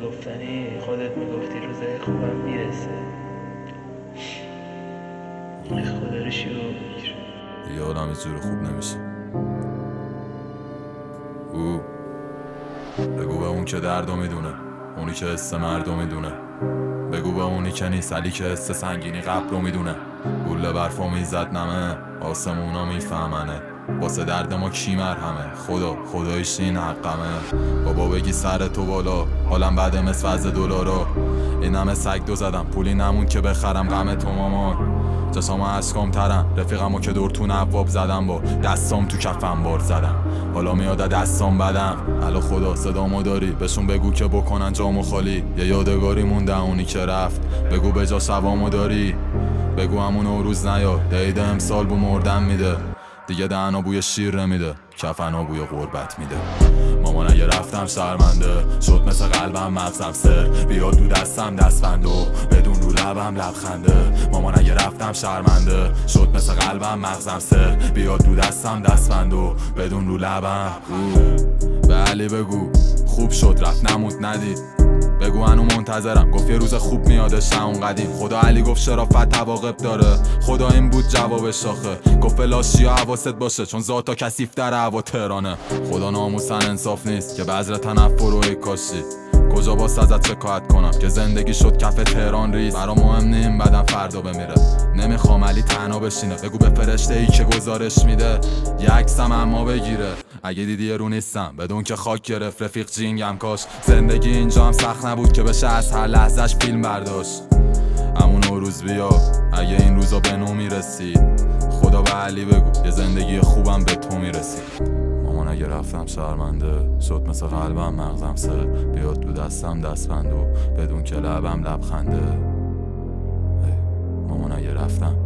گفتنی خودت میگفتی روزای خوبم میرسه. خدا رو شروع میگیره دیگه آدم یه جور خوب نمیشه. بگو به اون که دردو میدونه، اونی که حس مردو میدونه. بگو به اونی که نیست علی که حس سنگینی قبر رو میدونه. گوله برفا میزد نمه، آسمونا میفهمنه. واسه درد ما کی مرهمه؟ خداییش این حقمه. بابا بگی سر تو بالا، حالم بده مثل وضع دلارا. این همه سگ دو زدم، پولی نمون که بخرم غم تو مامان. جسام اشکام ترم، رفیقمو که دور تو نواب زدم، با دستام تو کفم بار زدم. حالا میاد دستام بدم. الو خدا صدامو داری، بهشون بگو که بکنن جامو خالی. یه یادگاری مونده اونی که رفت، بگو به جا شبامو داری. بگو همون روز نیا، عید امسال بو مردم میده. دیگه دهنا بوی شیر نمیده، کفنا بوی غربت میده. مامان اگه رفتم شرمنده شد مثل قلبم مغزم سر. بیاد تو دستم دستبند و بدون رو لبم لبخنده. مامان اگه رفتم شرمنده شد مثل قلبم مغزم سر. بیاد تو دستم دستبند و بدون رو لبم. به علی بگو خوب شد رفت نمود ندید. بگو هنو منتظرم، گفت یه روز خوب میادش اون قدیم. خدا علی گفت شرافت عواقب داره، خدا این بود جوابش آخه. گفت لاشی ها حواست باشه چون ذاتا کثیف در هوا تهرانه. خدا ناموسن انصاف نیست که بذر تنفر و ای کاشی. کجا باست ازت شکایت کنم که زندگی شد کف تهران ریز. برا مهم نیم بدن فردا بمیره، نمیخوام علی تنها بشینه. بگو به فرشته ای که گزارش میده یه عکسم اما بگیره. اگه دیدی یه رو نیستم بدون که خاک گرفت رفیق جینگم. کاش زندگی اینجا هم سخت نبود که بشه از هر لحظهش فیلم برداشت. همون روز بیا اگه این روزا به نو میرسید. خدا به علی بگو یه زندگی خوبم به تو میرسید. مامان اگه رفتم شرمنده شد مثل قلبم مغزم سر. بیاد تو دستم دستبند و بدون که لبم لبخنده. مامان اگه رفتم